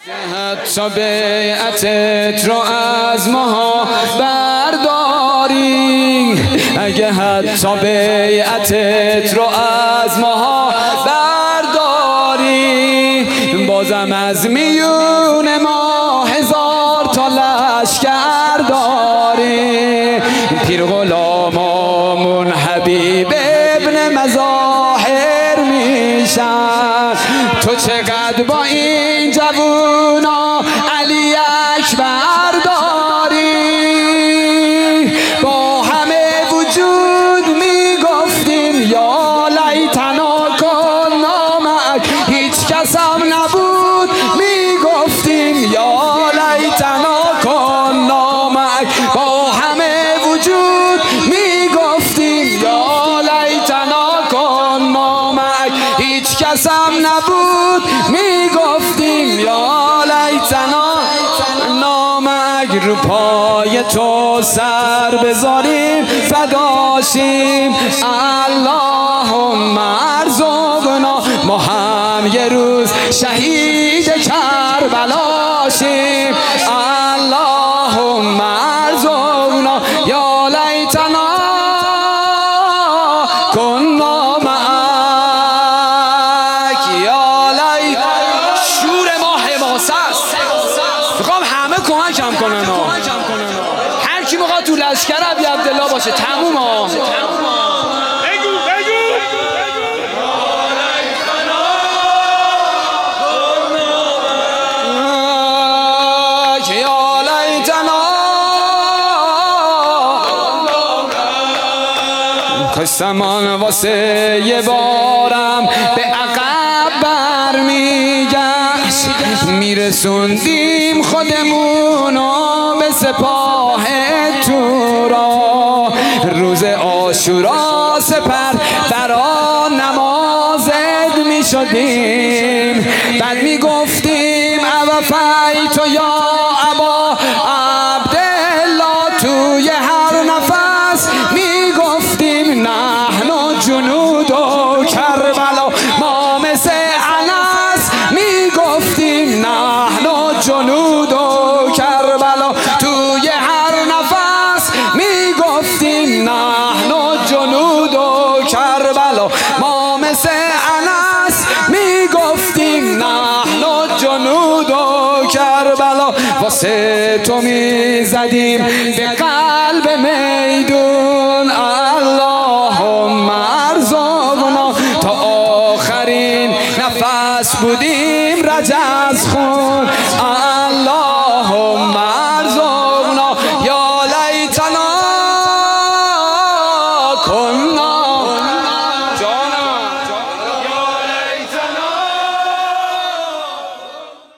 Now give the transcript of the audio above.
حتی بیعتت رو از ما برداری، اگه حتی بیعتت رو از ما برداری، بازم از میون ما هزار تا لشکر داری. پیر غلامامون حبیب ابن مظاهر میشن، تو چقدر با این جوونا علی اکبر داری. با همه وجود میگفتیم یا لیتنا کنا معک، هیچ کس هم نبود میگفتیم یا لیتنا کنا معک. با همه وجود میگفتیم یا لیتنا کنا معک، هیچ کس هم نبود میگفتیم یا لیتنا نامک. رو پای تو سر بذاریم فداشیم، اللهم ارزقنا، ما هم یه روز شهید کربلا شیم. اللهم ارزقنا یا لیتنا کنا معک. یا لیت شور ما حماسه است، میخوام همه کمکم کنن. هر کی میخواد تو لشکر ابی عبدالله باشه تموم ها. کشتمان واسه یه بارم به عقب برمیگشت، میرسوندیم خودمونو به سپاه تورا. روز عاشورا سپر برا نمازت میشدیم، بعد میگفتیم اوفیت یا ابا عبدالله. توی هر نفس میگفتیم نحن جنود و کربلا، ما مثل انس میگفتیم نحن جنود و کربلا. توی هر نفس میگفتیم نحن جنود و کربلا، ما مثل انس میگفتیم نحن جنود و کربلا. واسه تو میزدیم به قلب میدون، اللهم ارزقنا، تا آخرین نفس بودیم رجز خون.